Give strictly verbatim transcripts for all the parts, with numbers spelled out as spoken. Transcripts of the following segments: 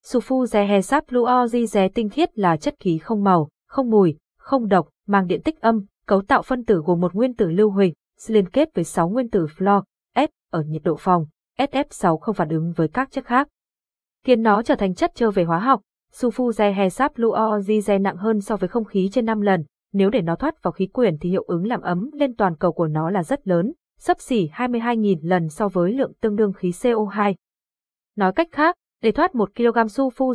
Sulfur fluoride tinh khiết là chất khí không màu, không mùi, không độc, mang điện tích âm, cấu tạo phân tử gồm một nguyên tử lưu huỳnh, liên kết với sáu nguyên tử fluor, S ở nhiệt độ phòng, S F sáu không phản ứng với các chất khác, khiến nó trở thành chất chơ về hóa học. Sulfur fluoride nặng hơn so với không khí trên năm lần, nếu để nó thoát vào khí quyển thì hiệu ứng làm ấm lên toàn cầu của nó là rất lớn, xấp xỉ hai mươi hai nghìn lần so với lượng tương đương khí C O hai. Nói cách khác, để thoát một ki lô gam sulfur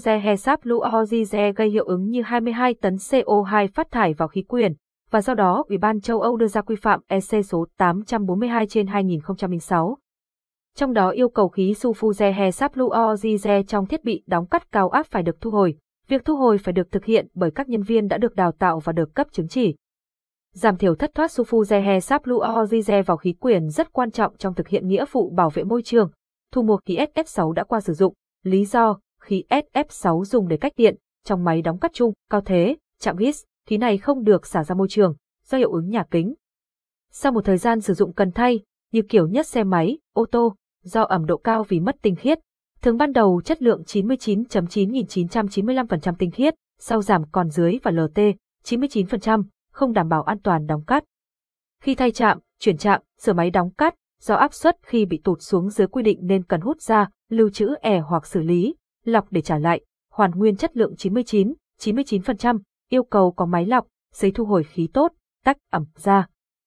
fluoride gây hiệu ứng như hai mươi hai tấn C O hai phát thải vào khí quyển, và do đó Ủy ban châu Âu đưa ra quy phạm E C số tám trăm bốn mươi hai trên hai nghìn không trăm lẻ sáu. Trong đó yêu cầu khí sulfur fluoride trong thiết bị đóng cắt cao áp phải được thu hồi. Việc thu hồi phải được thực hiện bởi các nhân viên đã được đào tạo và được cấp chứng chỉ. Giảm thiểu thất thoát sulfur fluoride vào khí quyển rất quan trọng trong thực hiện nghĩa vụ bảo vệ môi trường. Thu mua khí S F sáu đã qua sử dụng. Lý do, khí S F sáu dùng để cách điện, trong máy đóng cắt chung, cao thế, chạm hít, khí này không được xả ra môi trường, do hiệu ứng nhà kính. Sau một thời gian sử dụng cần thay, như kiểu nhất xe máy, ô tô, do ẩm độ cao vì mất tinh khiết. Thường ban đầu chất lượng chín mươi chín phẩy chín nghìn chín trăm chín mươi lăm phần trăm tinh khiết, sau giảm còn dưới và L T, chín mươi chín phần trăm, không đảm bảo an toàn đóng cắt. Khi thay chạm, chuyển chạm, sửa máy đóng cắt, do áp suất khi bị tụt xuống dưới quy định nên cần hút ra, lưu trữ ẻ hoặc xử lý, lọc để trả lại, hoàn nguyên chất lượng chín mươi chín, chín mươi chín phần trăm, yêu cầu có máy lọc, giấy thu hồi khí tốt, tách ẩm ra.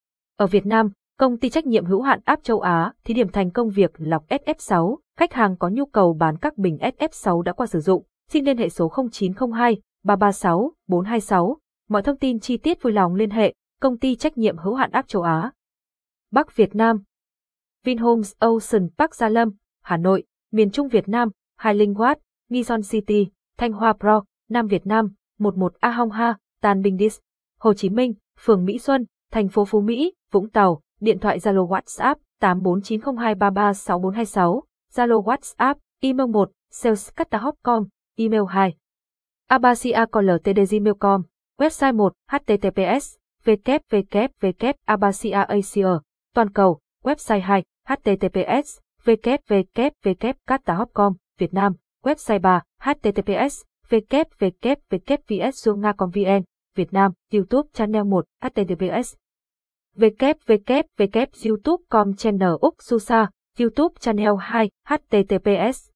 Ở Việt Nam, công ty trách nhiệm hữu hạn Áp Châu Á thí điểm thành công việc lọc S F sáu, khách hàng có nhu cầu bán các bình S F sáu đã qua sử dụng, xin liên hệ số không chín không hai, ba ba sáu, bốn hai sáu. Mọi thông tin chi tiết vui lòng liên hệ, công ty trách nhiệm hữu hạn Áp Châu Á. Bắc Việt Nam. Vinhomes Ocean Park Gia Lâm, Hà Nội, miền Trung Việt Nam, Hai Linh Watt, Nghi City, Thanh Hoa Pro, Nam Việt Nam, một một A Hong Ha, Tan Binh Dis, Hồ Chí Minh, phường Mỹ Xuân, thành phố Phú Mỹ, Vũng Tàu, điện thoại Zalo WhatsApp tám bốn chín không hai ba ba sáu bốn hai sáu, Zalo WhatsApp, email một, salescata chấm com, email hai, abasiacoltd gmail chấm com, website một, https, www, abasiaasia, toàn cầu, website hai, https, www, cata chấm com, Việt Nam, website ba, https, www, vsunga chấm com vn, Việt Nam, YouTube channel một, https, www, youtube chấm com channel Úc Susa, YouTube channel hai, https,